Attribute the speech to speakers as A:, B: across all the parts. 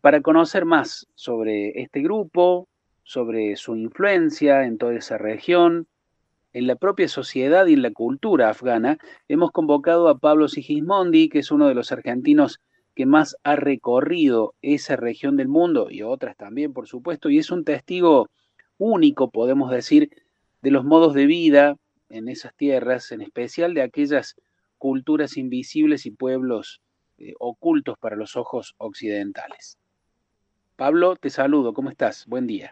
A: para conocer más sobre este grupo, sobre su influencia en toda esa región, en la propia sociedad y en la cultura afgana, hemos convocado a Pablo Sigismondi, que es uno de los argentinos que más ha recorrido esa región del mundo y otras también, por supuesto, y es un testigo único, podemos decir, de los modos de vida en esas tierras, en especial de aquellas culturas invisibles y pueblos ocultos para los ojos occidentales. Pablo, te saludo, ¿cómo estás? Buen día.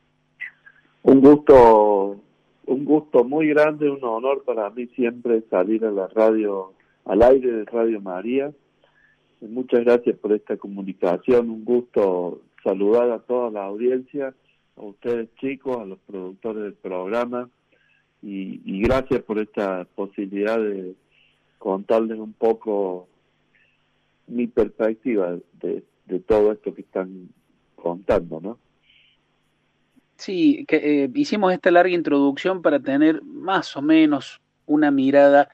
B: Un gusto, un gusto muy grande, un honor para mí siempre salir a la radio, al aire de Radio María. Muchas gracias por esta comunicación, un gusto saludar a toda la audiencia, a ustedes chicos, a los productores del programa y gracias por esta posibilidad de contarles un poco mi perspectiva de todo esto que están contando, ¿no?
A: Sí, hicimos esta larga introducción para tener más o menos una mirada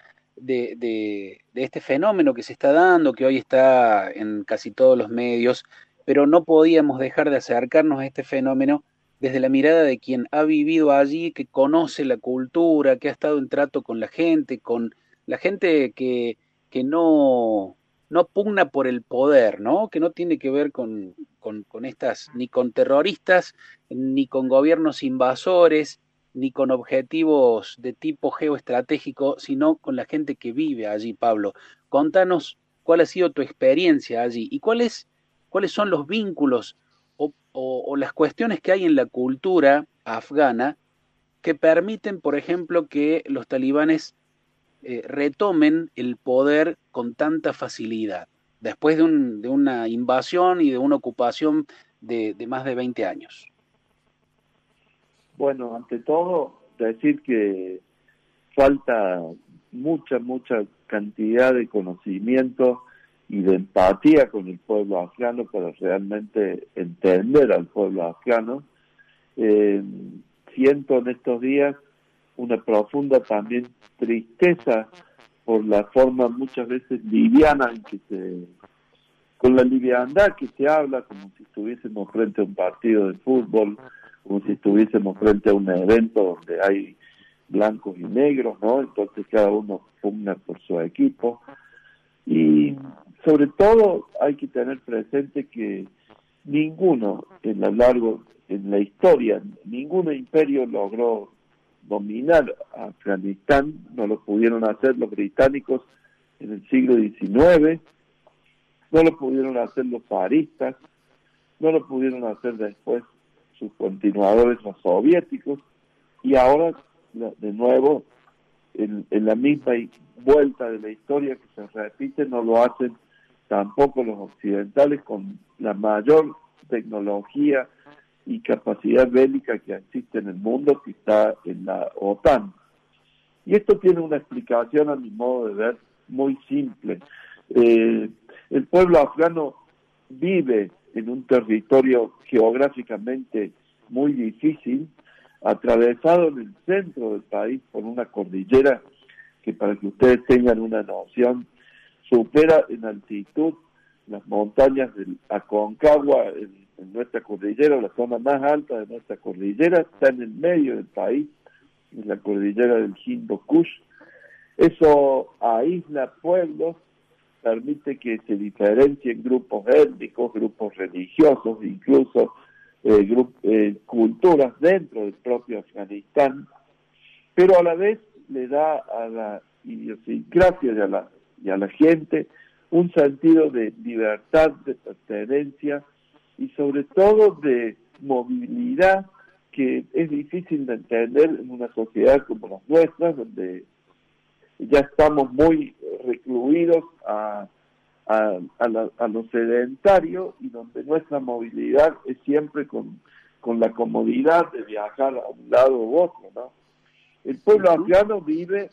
A: de este fenómeno que se está dando, que hoy está en casi todos los medios, pero no podíamos dejar de acercarnos a este fenómeno desde la mirada de quien ha vivido allí, que conoce la cultura, que ha estado en trato con la gente que no pugna por el poder, ¿no? Que no tiene que ver con estas, ni con terroristas, ni con gobiernos invasores, ni con objetivos de tipo geoestratégico, sino con la gente que vive allí, Pablo. Contanos cuál ha sido tu experiencia allí y cuáles son los vínculos o las cuestiones que hay en la cultura afgana que permiten, por ejemplo, que los talibanes retomen el poder con tanta facilidad, después de una invasión y de una ocupación de más de 20 años.
B: Bueno, ante todo, decir que falta mucha cantidad de conocimiento y de empatía con el pueblo afgano para realmente entender al pueblo afgano. Siento en estos días una profunda también tristeza por la forma muchas veces liviana en que con la liviandad que se habla, como si estuviésemos frente a un partido de fútbol, como si estuviésemos frente a un evento donde hay blancos y negros, ¿no? Entonces cada uno pugna por su equipo. Y sobre todo hay que tener presente que ninguno en la historia, ningún imperio logró dominar a Afganistán, no lo pudieron hacer los británicos en el siglo XIX, no lo pudieron hacer los zaristas, no lo pudieron hacer después sus continuadores los soviéticos, y ahora de nuevo en la misma vuelta de la historia que se repite, no lo hacen tampoco los occidentales con la mayor tecnología y capacidad bélica que existe en el mundo, que está en la OTAN. Y esto tiene una explicación, a mi modo de ver, muy simple. El pueblo afgano vive en un territorio geográficamente muy difícil, atravesado en el centro del país por una cordillera que, para que ustedes tengan una noción, supera en altitud las montañas del Aconcagua en nuestra cordillera, la zona más alta de nuestra cordillera, está en el medio del país, en la cordillera del Hindu Kush. Eso aísla pueblos, permite que se diferencien grupos étnicos, grupos religiosos, incluso culturas dentro del propio Afganistán, pero a la vez le da a la idiosincrasia y a la gente un sentido de libertad, de pertenencia y sobre todo de movilidad que es difícil de entender en una sociedad como la nuestra, donde ya estamos muy recluidos a lo sedentario y donde nuestra movilidad es siempre con la comodidad de viajar a un lado u otro, ¿no? El pueblo afgano vive,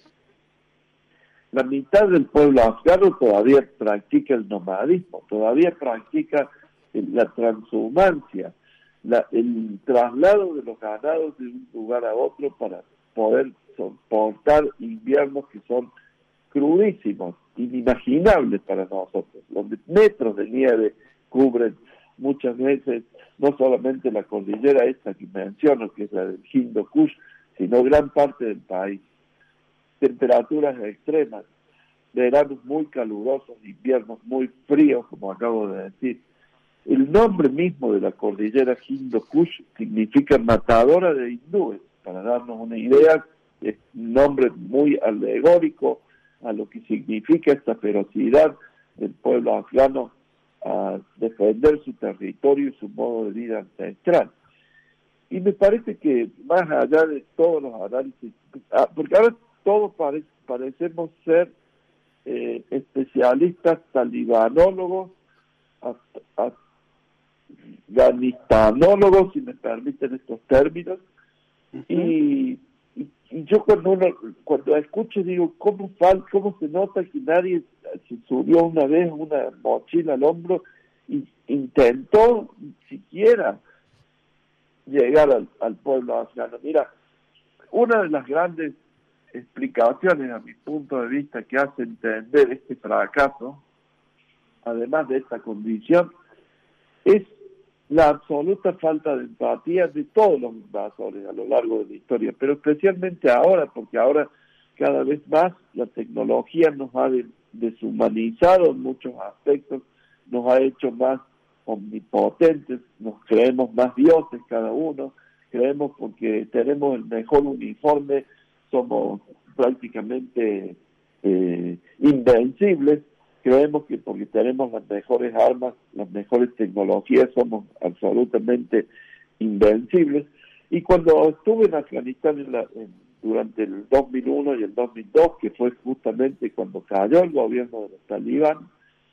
B: la mitad del pueblo afgano todavía practica el nomadismo, todavía practica la transhumancia, el traslado de los ganados de un lugar a otro para poder soportar inviernos que son crudísimos, inimaginables para nosotros, donde metros de nieve cubren muchas veces, no solamente la cordillera esta que menciono, que es la del Hindu Kush, sino gran parte del país. Temperaturas extremas, veranos muy calurosos, inviernos muy fríos, como acabo de decir. El nombre mismo de la cordillera Hindu Kush significa matadora de hindúes. Para darnos una idea, es un nombre muy alegórico a lo que significa esta ferocidad del pueblo afgano a defender su territorio y su modo de vida ancestral. Y me parece que más allá de todos los análisis, porque ahora todos parecemos ser especialistas talibanólogos, afganistanólogos, si me permiten estos términos, y yo cuando escucho digo, ¿cómo se nota que nadie se subió una vez una mochila al hombro y intentó siquiera llegar al pueblo afgano? Mira, una de las grandes explicaciones a mi punto de vista que hace entender este fracaso, además de esta condición, es la absoluta falta de empatía de todos los invasores a lo largo de la historia, pero especialmente ahora, porque ahora cada vez más la tecnología nos ha deshumanizado en muchos aspectos, nos ha hecho más omnipotentes, nos creemos más dioses cada uno, creemos porque tenemos el mejor uniforme, somos prácticamente invencibles. Creemos que porque tenemos las mejores armas, las mejores tecnologías, somos absolutamente invencibles. Y cuando estuve en Afganistán durante el 2001 y el 2002, que fue justamente cuando cayó el gobierno de los talibán,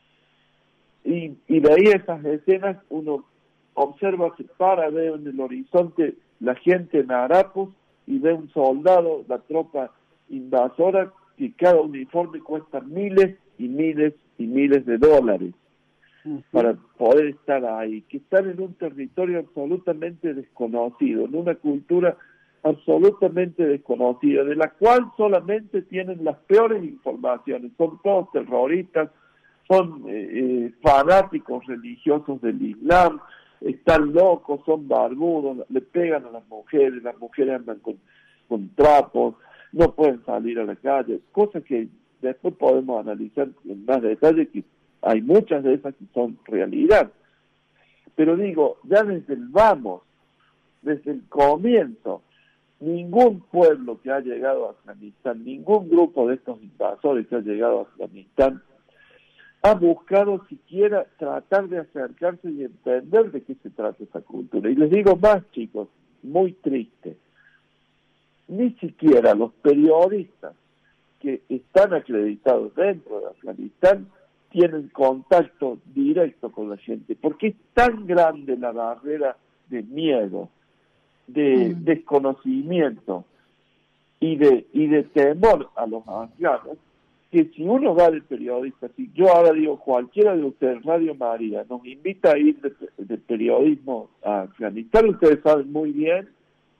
B: y veía esas escenas, uno observa, se para, ve en el horizonte la gente en harapos y ve un soldado, la tropa invasora, que cada uniforme cuesta miles y miles y miles de dólares para poder estar ahí, que están en un territorio absolutamente desconocido, en una cultura absolutamente desconocida, de la cual solamente tienen las peores informaciones, son todos terroristas, son fanáticos religiosos del Islam, están locos, son barbudos, le pegan a las mujeres andan con trapos, no pueden salir a la calle, cosas que después podemos analizar en más detalle, que hay muchas de esas que son realidad. Pero digo, ya desde el comienzo, ningún pueblo que ha llegado a Afganistán, ningún grupo de estos invasores que ha llegado a Afganistán, ha buscado siquiera tratar de acercarse y entender de qué se trata esa cultura. Y les digo más, chicos, muy triste, ni siquiera los periodistas que están acreditados dentro de Afganistán tienen contacto directo con la gente, porque es tan grande la barrera de miedo, de desconocimiento y de temor a los afganos, que si uno va de periodista, si yo ahora digo, cualquiera de ustedes, Radio María, nos invita a ir de periodismo a Afganistán, ustedes saben muy bien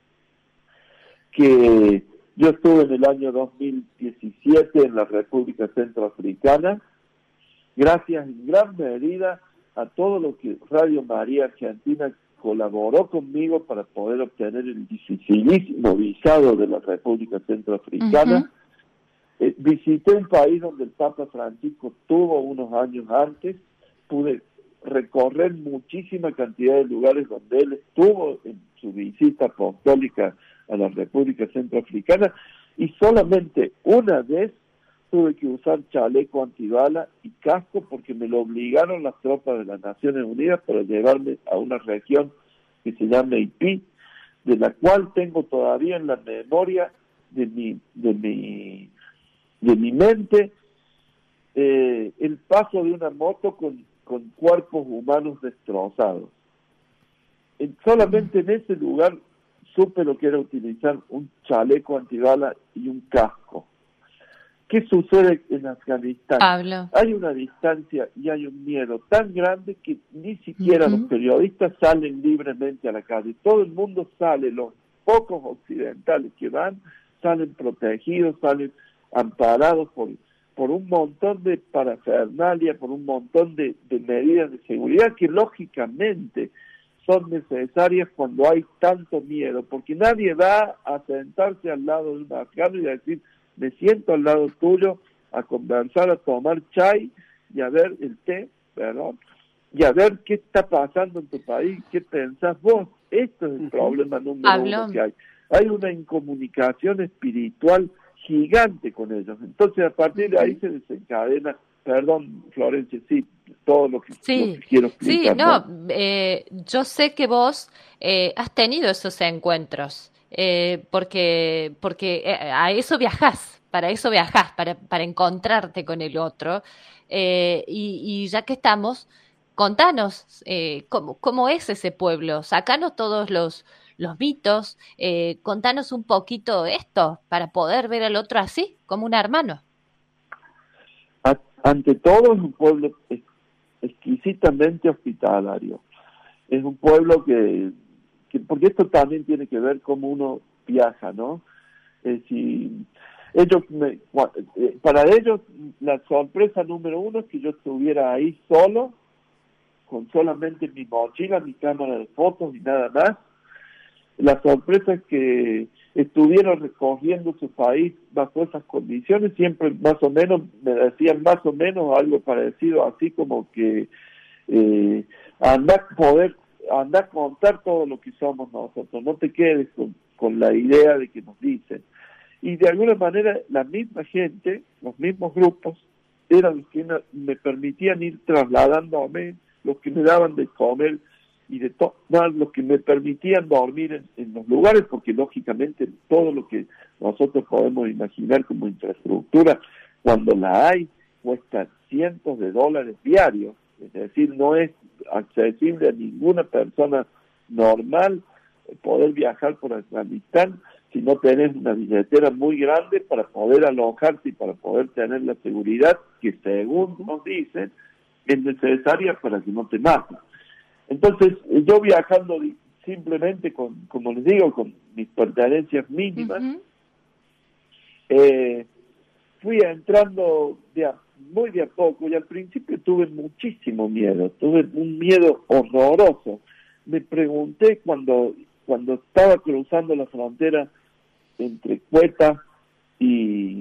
B: que yo estuve en el año 2017 en la República Centroafricana, gracias en gran medida a todo lo que Radio María Argentina colaboró conmigo para poder obtener el dificilísimo visado de la República Centroafricana. Visité un país donde el Papa Francisco estuvo unos años antes, pude recorrer muchísima cantidad de lugares donde él estuvo en su visita apostólica a la República Centroafricana, y solamente una vez tuve que usar chaleco antibala y casco porque me lo obligaron las tropas de las Naciones Unidas para llevarme a una región que se llama Ipí, de la cual tengo todavía en la memoria de mi mente el paso de una moto con cuerpos humanos destrozados. Solamente en ese lugar supe lo que era utilizar un chaleco antibala y un casco. ¿Qué sucede en Afganistán?
C: Pablo.
B: Hay una distancia y hay un miedo tan grande que ni siquiera los periodistas salen libremente a la calle. Todo el mundo sale, los pocos occidentales que van, salen protegidos, salen amparados por un montón de parafernalia, por un montón de medidas de seguridad que lógicamente son necesarias cuando hay tanto miedo, porque nadie va a sentarse al lado de un afgano y a decir, me siento al lado tuyo a conversar, a tomar chai y a ver el té, perdón, y a ver qué está pasando en tu país, qué pensás vos. Esto es el problema número uno que hay. Hay una incomunicación espiritual gigante con ellos. Entonces, a partir de ahí se desencadena, perdón, Florencia, sí, todo lo que quiero explicar.
C: Sí, no, yo sé que vos has tenido esos encuentros, porque a eso viajás, para encontrarte con el otro, y ya que estamos, contanos cómo es ese pueblo, sacanos todos los mitos, contanos un poquito esto, para poder ver al otro así, como un hermano.
B: Ante todo es un pueblo exquisitamente hospitalario. Es un pueblo que porque esto también tiene que ver cómo uno viaja, ¿no? Si ellos para ellos la sorpresa número uno es que yo estuviera ahí solo, con solamente mi mochila, mi cámara de fotos y nada más. La sorpresa es que estuvieron recorriendo su país bajo esas condiciones, siempre más o menos, me decían más o menos algo parecido, así como que anda a contar todo lo que somos nosotros, no te quedes con la idea de que nos dicen. Y de alguna manera la misma gente, los mismos grupos, eran los que me permitían ir trasladándome, los que me daban de comer y de los que me permitían dormir en los lugares, porque lógicamente todo lo que nosotros podemos imaginar como infraestructura, cuando la hay, cuesta cientos de dólares diarios, es decir, no es accesible a ninguna persona normal poder viajar por Afganistán si no tenés una billetera muy grande para poder alojarte y para poder tener la seguridad que, según nos dicen, es necesaria para que no te maten. Entonces, yo viajando simplemente como les digo, con mis pertenencias mínimas, fui entrando muy de a poco, y al principio tuve muchísimo miedo, tuve un miedo horroroso. Me pregunté cuando estaba cruzando la frontera entre Quetta y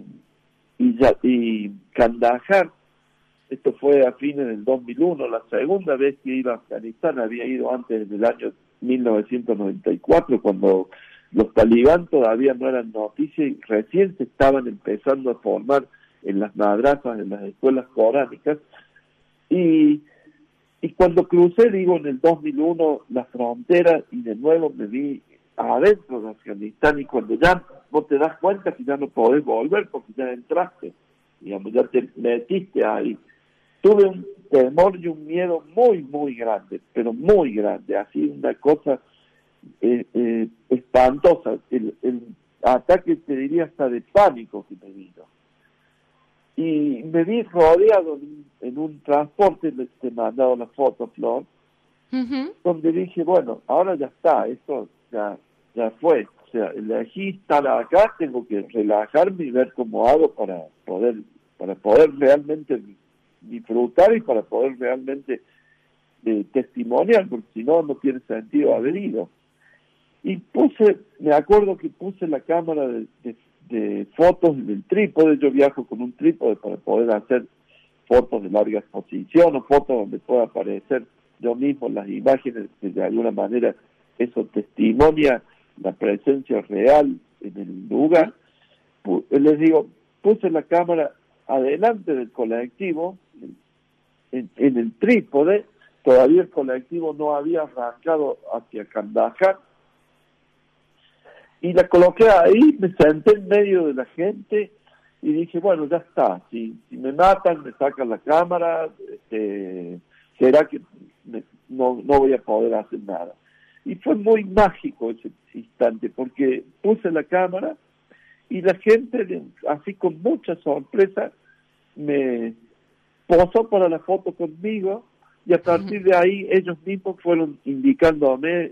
B: Kandahar. Esto fue a fines del 2001, la segunda vez que iba a Afganistán. Había ido antes del año 1994, cuando los talibán todavía no eran noticia y recién se estaban empezando a formar en las madrasas, en las escuelas coránicas. Y cuando crucé, en el 2001, la frontera, y de nuevo me vi adentro de Afganistán, y cuando ya vos te das cuenta que ya no podés volver porque ya entraste, ya te metiste ahí. Tuve un temor y un miedo muy, muy grande, pero muy grande, así una cosa espantosa. El ataque, te diría, hasta de pánico que me vino. Y me vi rodeado en un transporte, te he mandado la foto, Flor, donde dije, bueno, ahora ya está, esto ya fue. O sea, elegí estar acá, tengo que relajarme y ver cómo hago para poder realmente disfrutar y para poder realmente testimoniar, porque si no, no tiene sentido haber ido. Y me acuerdo que puse la cámara de fotos en el trípode. Yo viajo con un trípode para poder hacer fotos de larga exposición o fotos donde pueda aparecer yo mismo las imágenes, que de alguna manera eso testimonia la presencia real en el lugar. Les digo, puse la cámara adelante del colectivo, en el trípode. Todavía el colectivo no había arrancado hacia Kandahar, y la coloqué ahí, me senté en medio de la gente y dije, bueno, ya está, si me matan, me sacan la cámara, será que no voy a poder hacer nada. Y fue muy mágico ese instante, porque puse la cámara y la gente, así con mucha sorpresa, me posó para la foto conmigo, y a partir de ahí ellos mismos fueron indicándome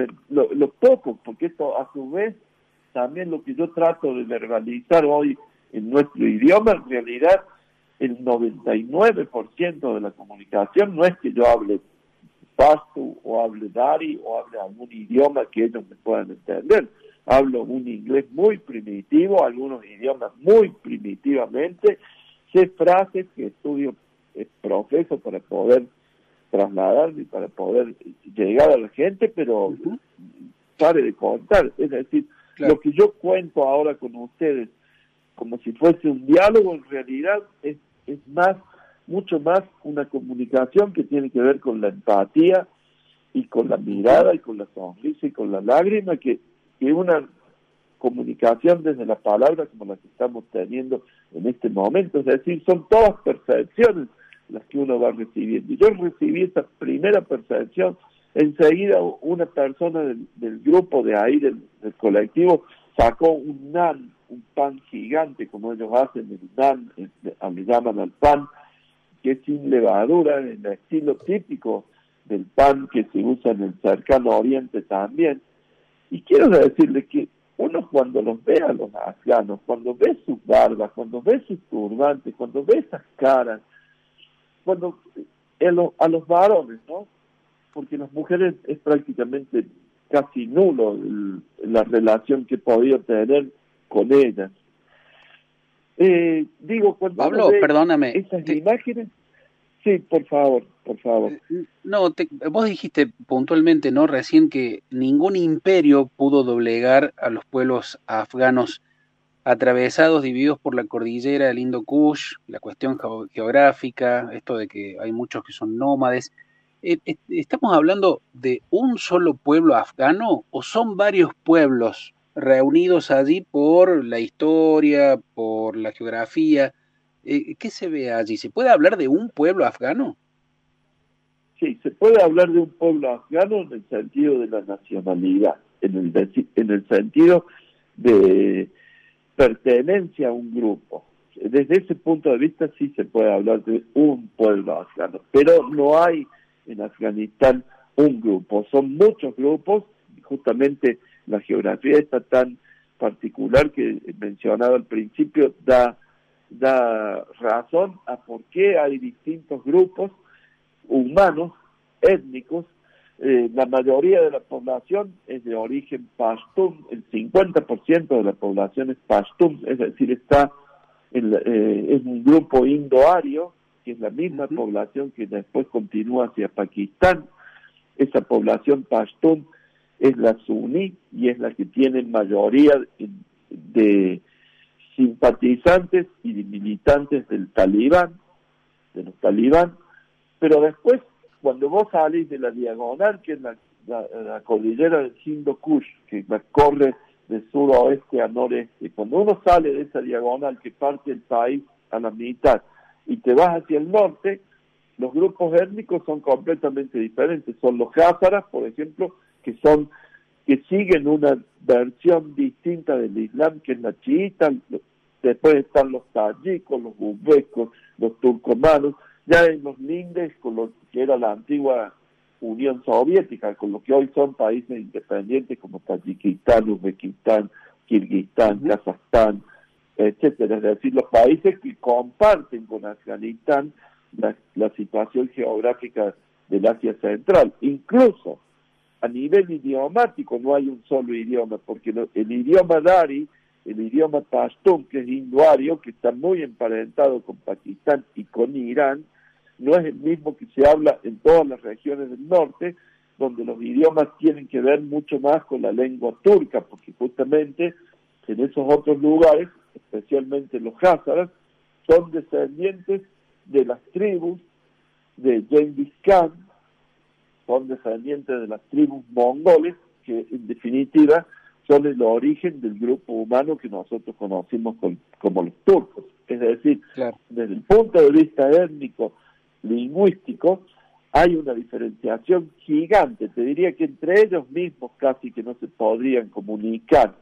B: lo poco, porque esto a su vez también lo que yo trato de verbalizar hoy en nuestro idioma. En realidad, el 99% de la comunicación no es que yo hable pasto o hable dari o hable algún idioma que ellos me puedan entender. Hablo un inglés muy primitivo, algunos idiomas muy primitivamente, sé frases que estudio, profeso para poder trasladarme, para poder llegar a la gente, pero pare de contar. Es decir, lo que yo cuento ahora con ustedes, como si fuese un diálogo, en realidad es más, mucho más una comunicación que tiene que ver con la empatía y con la mirada y con la sonrisa y con la lágrima, que una comunicación desde la palabra como la que estamos teniendo en este momento. Es decir, son todas percepciones las que uno va recibiendo. Y yo recibí esa primera percepción, enseguida una persona del grupo de ahí, del colectivo, sacó un naan, un pan gigante, como ellos hacen, el naan, le llaman al pan, que es sin levadura, en el estilo típico del pan que se usa en el cercano oriente también. Y quiero decirles que uno cuando los ve a los afganos, cuando ve sus barbas, cuando ve sus turbantes, cuando ve esas caras, cuando a los varones, ¿no? Porque las mujeres es prácticamente casi nulo la relación que he podido tener con ellas. Digo, cuando
A: Pablo, perdóname.
B: Esas imágenes, sí, por favor.
A: No, vos dijiste puntualmente, ¿no? Recién que ningún imperio pudo doblegar a los pueblos afganos atravesados, divididos por la cordillera del Indo Kush, la cuestión geográfica, esto de que hay muchos que son nómades. ¿Estamos hablando de un solo pueblo afgano o son varios pueblos reunidos allí por la historia, por la geografía? ¿Qué se ve allí? ¿Se puede hablar de un pueblo afgano?
B: Sí, se puede hablar de un pueblo afgano en el sentido de la nacionalidad, en el sentido de pertenencia a un grupo. Desde ese punto de vista sí se puede hablar de un pueblo afgano, pero no hay en Afganistán un grupo, son muchos grupos. Justamente la geografía está tan particular que mencionaba al principio, da razón a por qué hay distintos grupos humanos, étnicos. La mayoría de la población es de origen pashtun, el 50% de la población es pashtun, es decir, es un grupo indoario, que es la misma población que después continúa hacia Pakistán. Esa población pashtun es la suní y es la que tiene mayoría de simpatizantes y de militantes de los talibán, pero después, cuando vos salís de la diagonal, que es la cordillera del Hindu Kush, que la corre de sur a oeste a noreste, cuando uno sale de esa diagonal que parte el país a la mitad y te vas hacia el norte, los grupos étnicos son completamente diferentes. Son los házaras, por ejemplo, que siguen una versión distinta del Islam, que es la chiita. Después están los tayikos, los uzbekos, los turcomanos, ya en los lindes, con lo que era la antigua Unión Soviética, con lo que hoy son países independientes como Tayikistán, Uzbekistán, Kirguistán, Kazajstán, etcétera. Es decir, los países que comparten con Afganistán la situación geográfica del Asia Central. Incluso a nivel idiomático no hay un solo idioma, porque el idioma dari, el idioma pashtun, que es indoario, que está muy emparentado con Pakistán y con Irán, no es el mismo que se habla en todas las regiones del norte, donde los idiomas tienen que ver mucho más con la lengua turca, porque justamente en esos otros lugares, especialmente los házaras, son descendientes de las tribus de Genghis Khan, son descendientes de las tribus mongoles, que en definitiva son el origen del grupo humano que nosotros conocimos como los turcos. Es decir, claro, desde el punto de vista étnico, lingüístico, hay una diferenciación gigante. Te diría que entre ellos mismos casi que no se podrían comunicar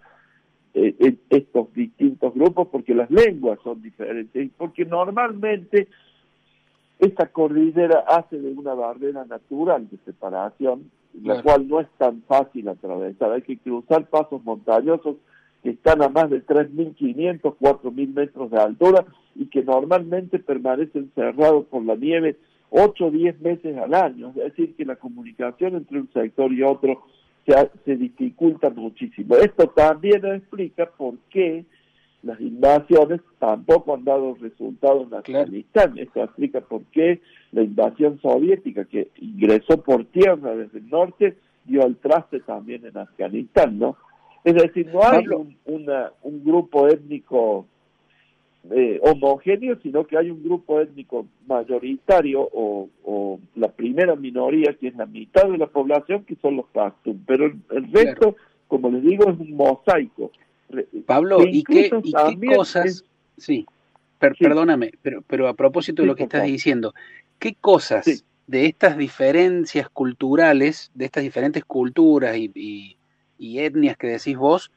B: estos distintos grupos, porque las lenguas son diferentes y porque normalmente esta cordillera hace de una barrera natural de separación, la cual no es tan fácil atravesar. Hay que cruzar pasos montañosos que están a más de 3.500, 4.000 metros de altura y que normalmente permanecen cerrados por la nieve 8 o 10 meses al año. Es decir, que la comunicación entre un sector y otro se dificulta muchísimo. Esto también explica por qué las invasiones tampoco han dado resultados en Afganistán. Esto explica por qué la invasión soviética, que ingresó por tierra desde el norte, dio el traste también en Afganistán, ¿no? Es decir, no hay un grupo étnico homogéneo, sino que hay un grupo étnico mayoritario o la primera minoría, que es la mitad de la población, que son los pastún. Pero el resto, como les digo, es un mosaico.
A: Pablo, ¿y qué cosas? Sí, perdóname, pero a propósito de lo que estás diciendo, ¿qué cosas de estas diferencias culturales, de estas diferentes culturas y etnias que decís vos,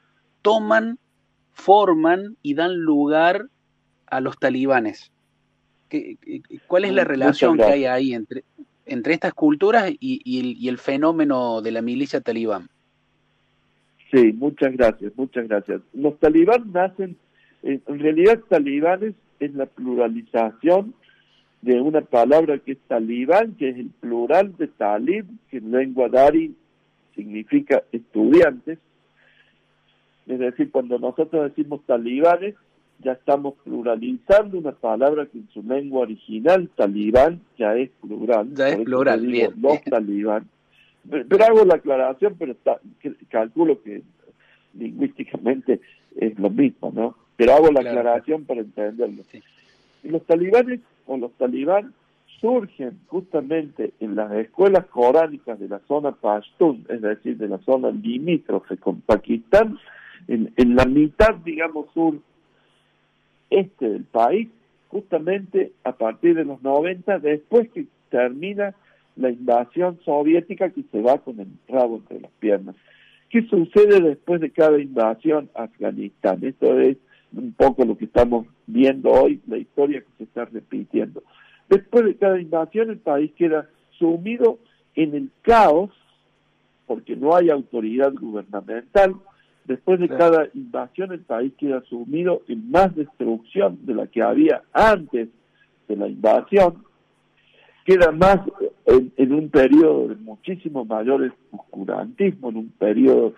A: forman y dan lugar a los talibanes? ¿Cuál es la relación que hay ahí entre estas culturas y el fenómeno de la milicia talibán?
B: Sí, muchas gracias. Los talibanes nacen, en realidad talibanes es la pluralización de una palabra que es talibán, que es el plural de talib, que en lengua dari significa estudiantes. Es decir, cuando nosotros decimos talibanes, ya estamos pluralizando una palabra que en su lengua original, talibán, ya es plural.
A: Ya es plural, bien.
B: Los talibán. Pero hago la aclaración, pero calculo que lingüísticamente es lo mismo, ¿no? Pero hago la aclaración para entenderlo. Sí. Y los talibanes o los talibán surgen justamente en las escuelas coránicas de la zona Pashtun, es decir, de la zona limítrofe con Pakistán, en la mitad, digamos, sur-este del país, justamente a partir de los 90, después que termina la invasión soviética, que se va con el rabo entre las piernas. ¿Qué sucede después de cada invasión a Afganistán? Esto es un poco lo que estamos viendo hoy, la historia que se está repitiendo. Después de cada invasión, el país queda sumido en el caos, porque no hay autoridad gubernamental. Después de cada invasión, el país queda sumido en más destrucción de la que había antes de la invasión. Queda más en un periodo de muchísimo mayor oscurantismo, en un periodo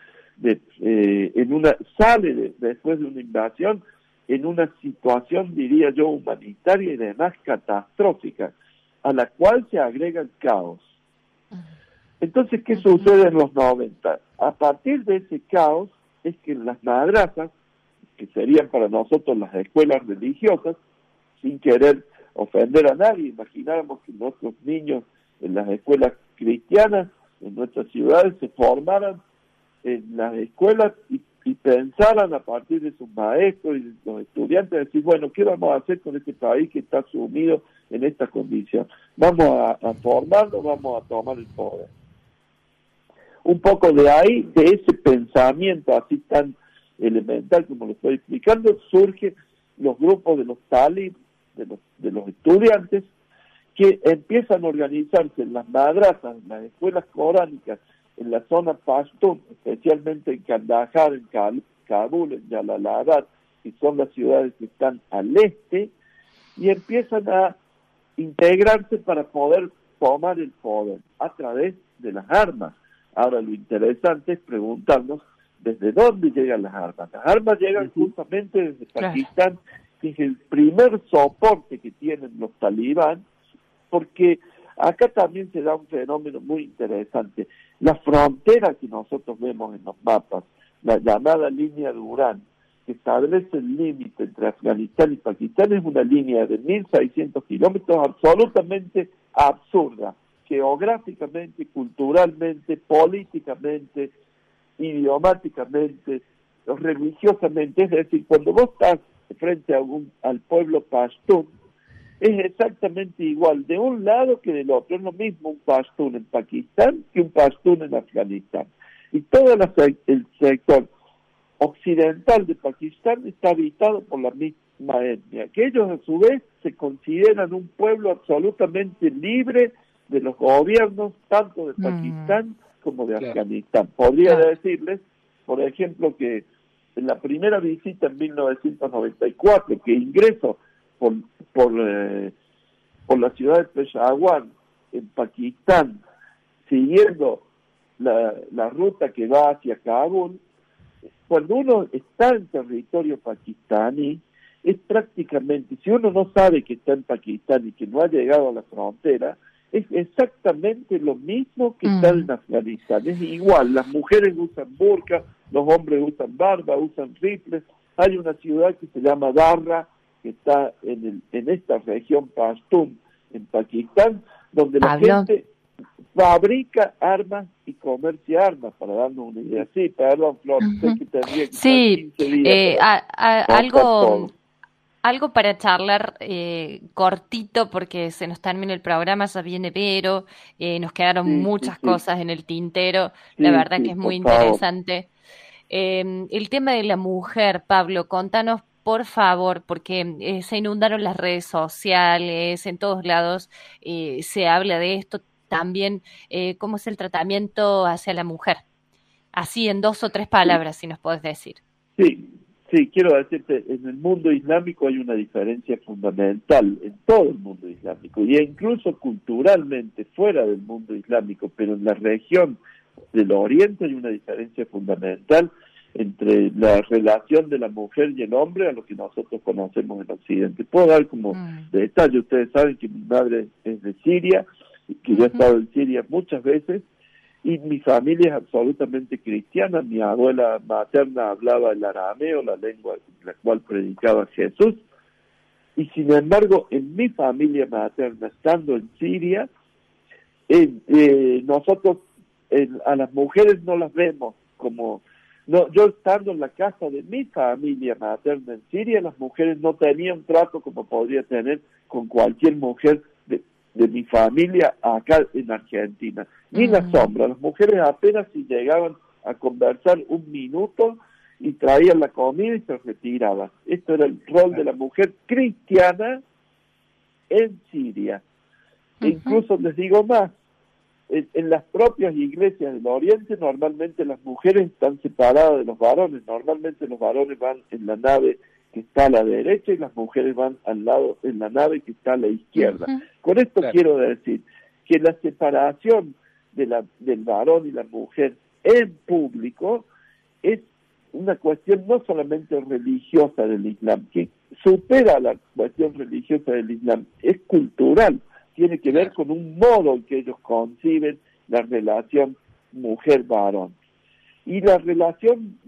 B: después de una invasión en una situación, diría yo, humanitaria y demás catastrófica, a la cual se agrega el caos. Entonces, ¿qué sucede en los 90? A partir de ese caos es que las madrasas, que serían para nosotros las escuelas religiosas, sin querer ofender a nadie, imagináramos que nuestros niños en las escuelas cristianas, en nuestras ciudades, se formaran en las escuelas y pensaran a partir de sus maestros y de los estudiantes, decir, bueno, ¿qué vamos a hacer con este país que está sumido en esta condición? Vamos a formarlo, vamos a tomar el poder. Un poco de ahí, de ese pensamiento así tan elemental como lo estoy explicando, surgen los grupos de los talib, de los estudiantes, que empiezan a organizarse en las madrasas, en las escuelas coránicas, en la zona Pashtun, especialmente en Kandahar, en Kabul, en Jalalabad, que son las ciudades que están al este, y empiezan a integrarse para poder tomar el poder a través de las armas. Ahora lo interesante es preguntarnos desde dónde llegan las armas. Las armas llegan justamente desde Pakistán, que es el primer soporte que tienen los talibán, porque acá también se da un fenómeno muy interesante. La frontera que nosotros vemos en los mapas, la llamada línea de Urán, que establece el límite entre Afganistán y Pakistán, es una línea de 1.600 kilómetros absolutamente absurda, geográficamente, culturalmente, políticamente, idiomáticamente, religiosamente. Es decir, cuando vos estás frente al pueblo pashtun, es exactamente igual de un lado que del otro. Es lo mismo un pashtun en Pakistán que un pashtun en Afganistán. Y todo el sector occidental de Pakistán está habitado por la misma etnia, que ellos a su vez se consideran un pueblo absolutamente libre de los gobiernos tanto de Pakistán como de Afganistán. Podría decirles, por ejemplo, que en la primera visita en 1994, que ingreso por, por la ciudad de Peshawar, en Pakistán, siguiendo la ruta que va hacia Kabul, cuando uno está en territorio pakistaní, es prácticamente, si uno no sabe que está en Pakistán y que no ha llegado a la frontera, es exactamente lo mismo que estar en Afganistán. Es igual, las mujeres usan burka, los hombres usan barba, usan rifles. Hay una ciudad que se llama Darra, que está en esta región Pashtun, en Pakistán, donde la gente fabrica armas y comercia armas, para darnos una idea. Sí, perdón, Flor, sé que tendría que
C: sí,
B: 15 días
C: algo para charlar cortito, porque se nos termina el programa, ya viene Vero, nos quedaron muchas cosas en el tintero, la verdad que es muy interesante. El tema de la mujer, Pablo, contanos por favor, porque se inundaron las redes sociales, en todos lados se habla de esto, también cómo es el tratamiento hacia la mujer, así en 2 o 3 palabras, si nos podés decir.
B: Sí, quiero decirte, en el mundo islámico hay una diferencia fundamental, en todo el mundo islámico, y incluso culturalmente fuera del mundo islámico, pero en la región del Oriente hay una diferencia fundamental entre la relación de la mujer y el hombre a lo que nosotros conocemos en Occidente. Puedo dar como detalle, ustedes saben que mi madre es de Siria, que yo he estado en Siria muchas veces, y mi familia es absolutamente cristiana. Mi abuela materna hablaba el arameo, la lengua en la cual predicaba Jesús, y sin embargo, en mi familia materna, estando en Siria, nosotros a las mujeres no las vemos como... No, yo estando en la casa de mi familia materna en Siria, las mujeres no tenían trato como podría tener con cualquier mujer de mi familia acá en Argentina. Ni la sombra. Las mujeres apenas si llegaban a conversar un minuto y traían la comida y se retiraban. Esto era el rol de la mujer cristiana en Siria. E incluso les digo más, en las propias iglesias del Oriente normalmente las mujeres están separadas de los varones. Normalmente los varones van en la nave que está a la derecha y las mujeres van al lado en la nave que está a la izquierda. Con esto quiero decir que la separación del varón y la mujer en público es una cuestión no solamente religiosa del Islam, que supera la cuestión religiosa del Islam, es cultural. Tiene que ver con un modo en que ellos conciben la relación mujer-varón. Y la relación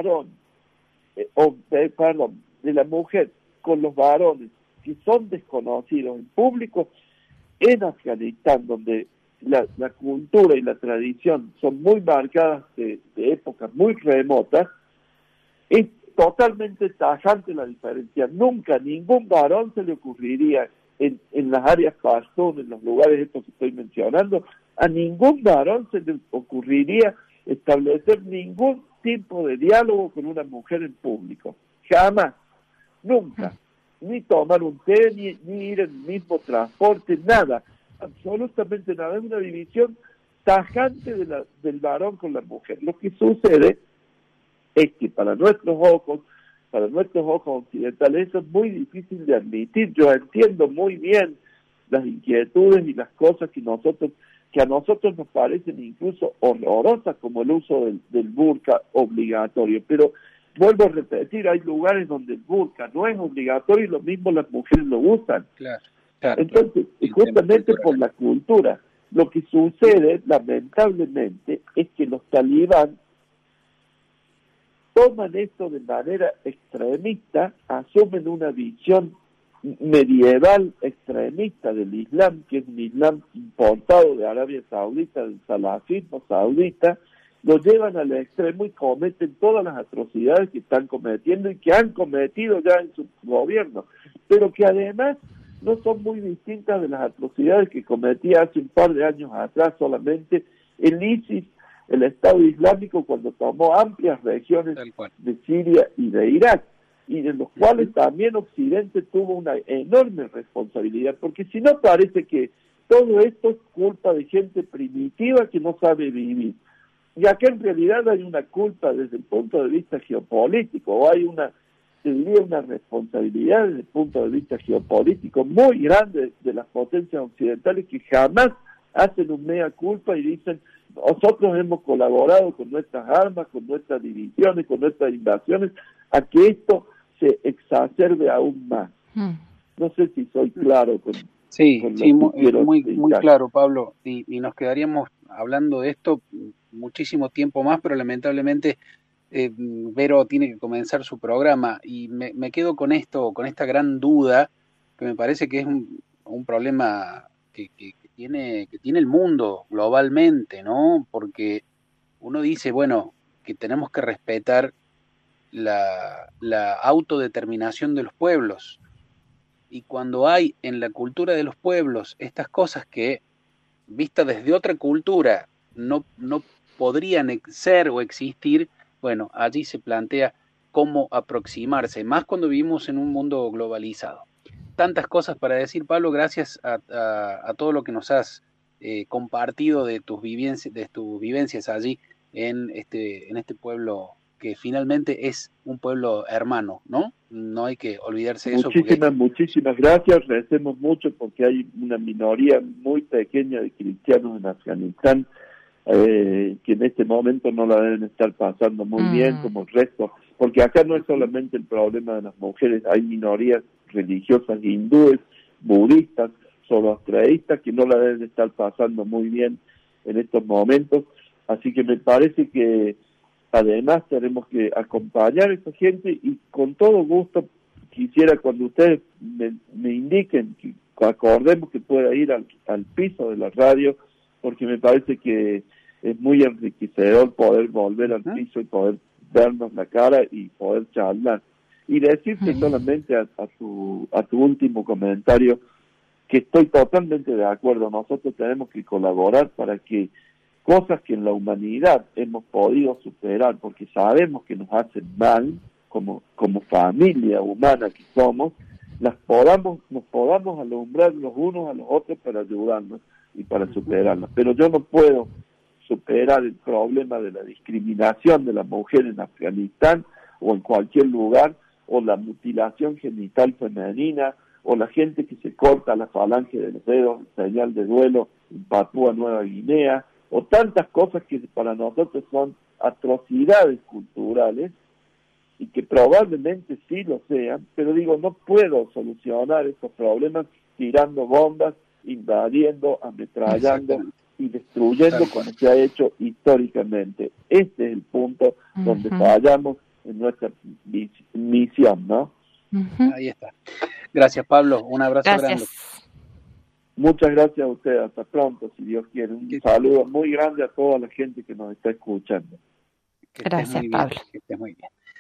B: de la mujer con los varones que son desconocidos en público, en Afganistán, donde la cultura y la tradición son muy marcadas de épocas muy remotas, es totalmente tajante la diferencia. Nunca ningún varón se le ocurriría en las áreas Pashtun, en los lugares estos que estoy mencionando, a ningún varón se le ocurriría establecer ningún tipo de diálogo con una mujer en público. Jamás, nunca. Ni tomar un té, ni ir en el mismo transporte, nada. Absolutamente nada. Es una división tajante del varón con la mujer. Lo que sucede es que para nuestros ojos occidentales, eso es muy difícil de admitir. Yo entiendo muy bien las inquietudes y las cosas que a nosotros nos parecen incluso horrorosas, como el uso del burka obligatorio. Pero vuelvo a repetir, hay lugares donde el burka no es obligatorio y lo mismo las mujeres lo usan. Entonces, justamente por la cultura, lo que sucede, lamentablemente, es que los talibán toman esto de manera extremista, asumen una visión medieval extremista del Islam, que es un Islam importado de Arabia Saudita, del salafismo saudita, lo llevan al extremo y cometen todas las atrocidades que están cometiendo y que han cometido ya en su gobierno, pero que además no son muy distintas de las atrocidades que cometía hace un par de años atrás solamente el ISIS, el Estado Islámico, cuando tomó amplias regiones de Siria y de Irak, y de los cuales también Occidente tuvo una enorme responsabilidad, porque si no parece que todo esto es culpa de gente primitiva que no sabe vivir. Y acá en realidad hay una culpa desde el punto de vista geopolítico, o hay te diría una responsabilidad desde el punto de vista geopolítico muy grande de las potencias occidentales que jamás hacen un mea culpa y dicen, nosotros hemos colaborado con nuestras armas, con nuestras divisiones, con nuestras invasiones, a que esto se exacerbe aún más. No sé si soy claro con
A: Sí, sí, muy
B: explicar.
A: claro, Pablo, y nos quedaríamos hablando de esto muchísimo tiempo más, pero lamentablemente Vero tiene que comenzar su programa y me quedo con esto, con esta gran duda, que me parece que es un problema que tiene el mundo globalmente, ¿no? Porque uno dice, bueno, que tenemos que respetar la autodeterminación de los pueblos, y cuando hay en la cultura de los pueblos estas cosas que, vistas desde otra cultura, no podrían ser o existir, bueno, allí se plantea cómo aproximarse, más cuando vivimos en un mundo globalizado. Tantas cosas para decir, Pablo, gracias a todo lo que nos has compartido de tus vivencias allí en este pueblo que finalmente es un pueblo hermano, ¿no? No hay que olvidarse de eso.
B: Muchísimas gracias, agradecemos mucho porque hay una minoría muy pequeña de cristianos en Afganistán que en este momento no la deben estar pasando muy bien como el resto, porque acá no es solamente el problema de las mujeres, hay minorías religiosas hindúes, budistas, zoroastreístas que no la deben estar pasando muy bien en estos momentos, así que me parece que además tenemos que acompañar a esa gente y con todo gusto quisiera cuando ustedes me indiquen, que acordemos que pueda ir al piso de la radio, porque me parece que es muy enriquecedor poder volver al piso y poder vernos la cara y poder charlar. Y decirte solamente a tu último comentario que estoy totalmente de acuerdo, nosotros tenemos que colaborar para que cosas que en la humanidad hemos podido superar porque sabemos que nos hacen mal como familia humana que somos, nos podamos alumbrar los unos a los otros para ayudarnos y para superarlas. Pero yo no puedo superar el problema de la discriminación de la mujer en Afganistán o en cualquier lugar, o la mutilación genital femenina, o la gente que se corta la falange de los dedos en señal de duelo en Papúa Nueva Guinea, o tantas cosas que para nosotros son atrocidades culturales y que probablemente sí lo sean, pero digo, no puedo solucionar estos problemas tirando bombas, invadiendo, ametrallando y destruyendo como se ha hecho históricamente. Este es el punto donde fallamos en nuestra misión, ¿no?
A: Ahí está. Gracias, Pablo. Un abrazo grande.
B: Muchas gracias a usted. Hasta pronto, si Dios quiere. Un saludo muy grande a toda la gente que nos está escuchando.
C: Gracias, Pablo.
A: Que estés muy bien.